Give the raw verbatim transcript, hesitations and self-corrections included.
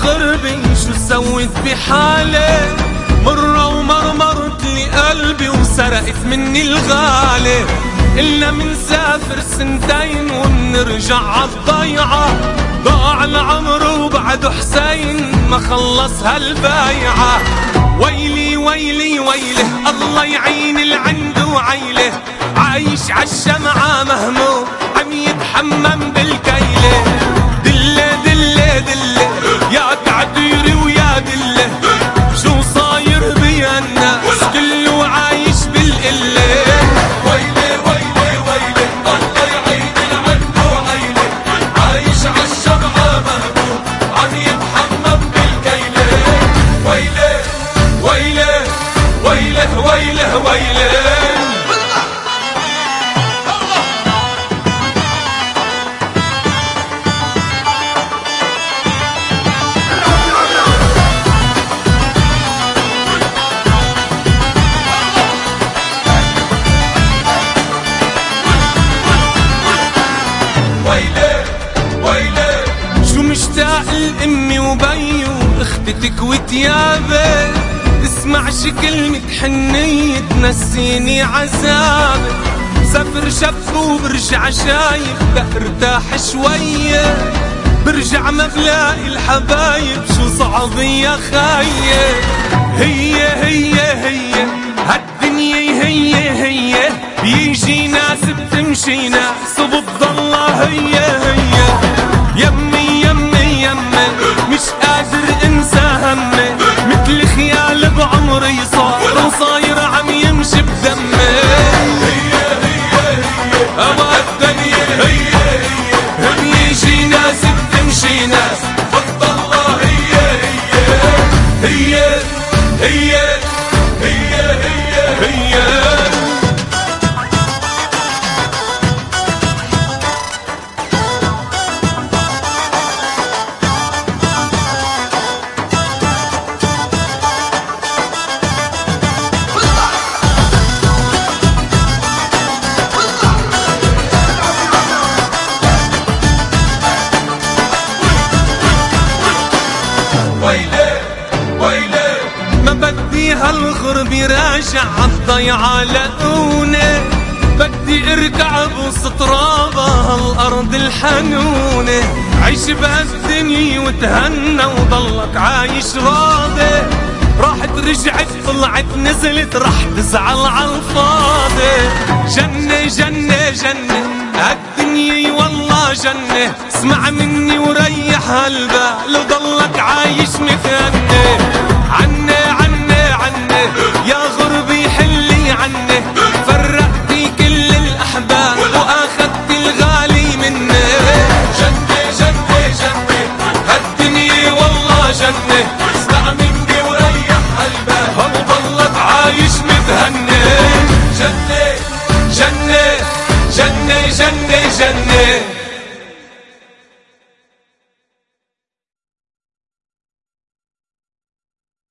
غربي شو سويت بحالي، مرة ومرمرت لي قلبي وسرقت مني الغالي. إلا منسافر سنتين ومنرجع عالضيعة، ضاع العمر وبعده حسين ما خلص هالبايعة. ويلي ويلي ويله الله يعين العنده عيله، عايش عالشمعة مهموم عم يتحمم بالكيلة. دلة دلة دلة يا تعديري ويا دلة، شو صاير بيا الناس كله عايش بالقلة. ويلي ويلي ويلي الله يعين العنده عيله، عايش عالشمعة مهموم عم يتحمم بالكيلة. ويلي ويلي ويله ويله ويله لأمي وبي واختتك وتيابي، تسمعش كلمة حنية تنسيني عذابي. سافر شب وبرجع شايف بارتاح شوية، برجع ما بلاقي الحبايب شو صعب يا خاية. هي هي هي هالدنيا هي هي، بيجي ناس بتمشي ناس وبتضلها هي هي. يمي يمي يمي مش قادر انسى همي، مثل خيال بعمري صار وصاير عم يمشي بدمي. هي هي هي أما الدنيا هي هي، بيجي ناس بتمشي ناس بتضلها هي هي هي هي هي هي هي. ويلي ويلي ما بدي هالغرب راجع عالضيعة لقوني، بدي اركع بوسط ترابها هالارض الحنونة. عيش بهالدنيا وتهنى وضلك عايش راضي، راحت رجعت طلعت نزلت رح تزعل عالفاضي. جنة جنة جنة هالدنيا والله جنة، اسمع مني وريح هالبال وضلك عايش متهني. عني عني عني يا غربي حلي عني، فرقتي كل الأحباب وأخذت الغالي مني. جنة جنة جنة هالدنيا والله جنة، اسمع مني وريح قلبك وضلك عايش متهني. جنة جنة جنة جنة جنة